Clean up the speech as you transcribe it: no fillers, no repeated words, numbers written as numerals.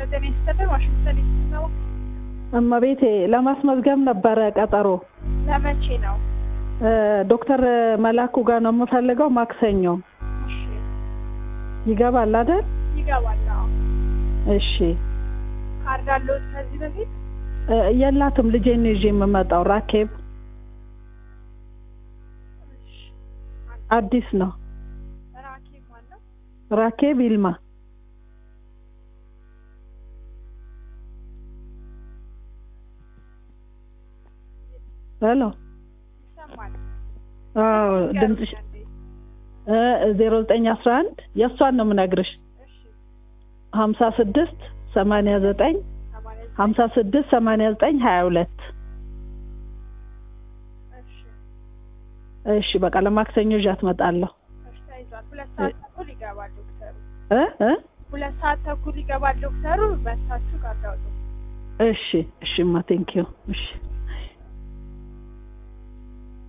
ለደኔ ስተደር ዋሽንግተን ነው እመቤቴ ለማስመዝገብ ነበር ቀጠሮ ለመቼ ነው ዶክተር መላኩ ጋር ነው የምፈልገው ማክሰኞ እሺ ይገባል አይደል ይገባል እሺ ካርድ አለው ከዚህ በፊት የላትም ልጄን ይዤ የምመጣው ራኬብ አዲስ ነው ራኬብ ማለት ራኬብ ይልማ ሄሎ ይሰማል ድምጽሽ 0911 የሷን ነው የምነግርሽ እሺ 56 89 56 89 22 እሺ በቃ ለማክሰኞ ጃት መጣለሁ እሺ ታይዟል 2 ሰዓት ተኩል ይገባል ዶክተሩ 2 ሰዓት ተኩል ይገባል ዶክተሩ በታችሁ ካርዳው እሺ እሺማ ቴንክ ዩ እሺ